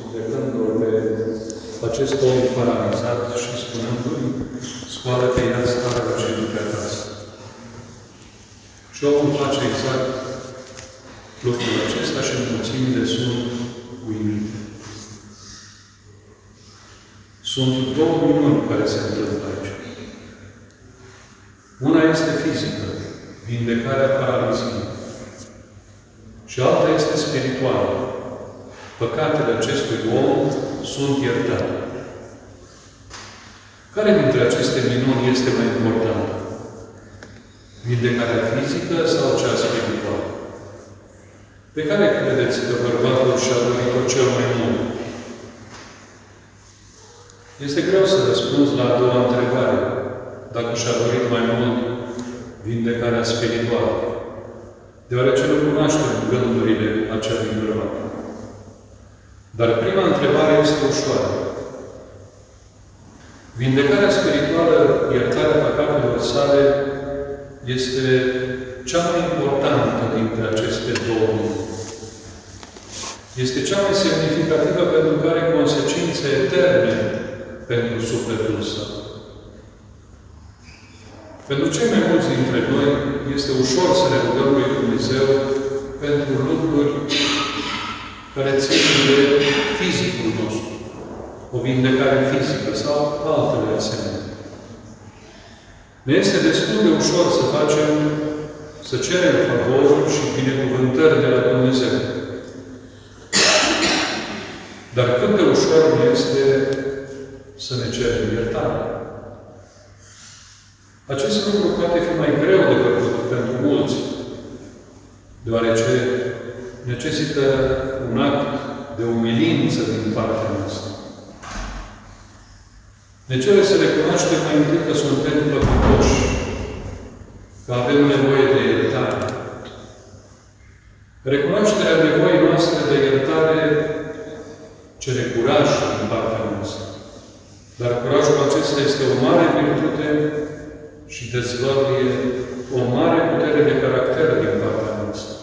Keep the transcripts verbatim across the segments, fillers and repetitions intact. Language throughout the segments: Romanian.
plecându-l pe acest om paralizat și spunându-i, scoală-te, ia-ți carul și du-te acasă. Și omul face exact lucrul acesta și mulțimile sunt uimite. Sunt două minuni care se întâmplă aici. Una este fizică, vindecarea paraliziei. Și alta este spirituală. Păcatele acestui om sunt iertate. Care dintre aceste minuni este mai importantă? Vindecarea fizică sau cea spirituală? Pe care credeți că bărbatul și-a dorit-o cel mai mult? Este greu să răspunzi la a doua întrebare, dacă și-a dorit mai mult vindecarea spirituală, deoarece nu cunoaștem gândurile acelui bărbat. Dar prima întrebare este ușoară. Vindecarea spirituală, iertarea păcatelor sale, este cea mai importantă dintre aceste două minuni. Este cea mai semnificativă pentru că are consecințe eterne pentru sufletul său. Pentru cei mai mulți dintre noi, este ușor să ne rugăm lui Dumnezeu pentru lucruri care țin de fizicul nostru, o vindecare fizică sau altele asemenea. Ne este destul de ușor să facem, să cerem favoruri și binecuvântări de la Dumnezeu. Dar cât de ușor ne este să ne cerem iertare. Acest lucru poate fi mai greu de făcut pentru mulți, deoarece necesită un act de umilință din partea noastră. Ne cere să recunoaștem mai întâi că suntem păcătoși, că avem nevoie de iertare. Recunoașterea nevoii noastre de iertare cere curaj din partea noastră. Dar curajul acesta este o mare virtute și dezvăluie o mare putere de caracter din partea noastră.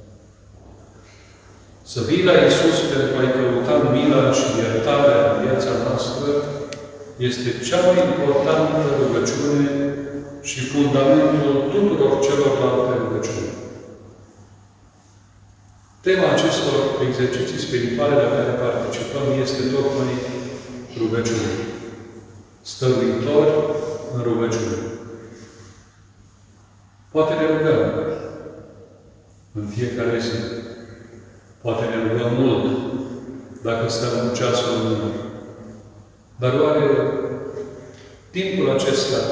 Să vii la Iisus pentru a-i căuta mila și iertarea în viața noastră este cea mai importantă rugăciune și fundamentul tuturor celorlalte rugăciuni. Tema acestor exerciții spirituale la care participăm este tocmai rugăciune. Stăruitori în rugăciune. Poate ne rugăm în fiecare zi. Poate ne rugăm mult dacă stăm cu ceasul în mână. Dar oare timpul acesta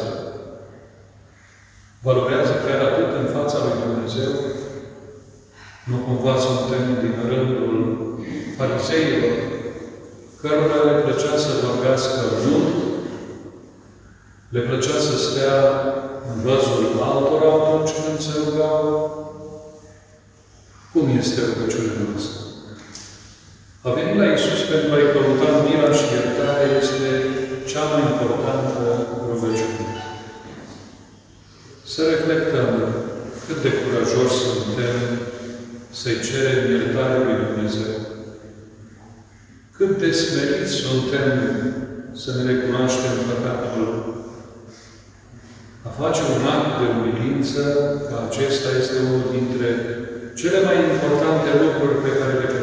valorează chiar atât în fața lui Dumnezeu? Nu cumva suntem din rândul fariseilor, cărora le plăcea să vorbească mult, le plăcea să stea în văzul altora atunci când se rugau? Cum este rugăciunea noastră? A venit la Iisus pentru a-i căuta mila și iertarea este cea mai importantă rugăciune. Să reflectăm cât de curajoși suntem să-i cerem iertarea lui Dumnezeu. Cât de smeriți suntem să ne recunoaștem păcatul. A face un act de umilință, că acesta este unul dintre cele mai importante lucruri pe care le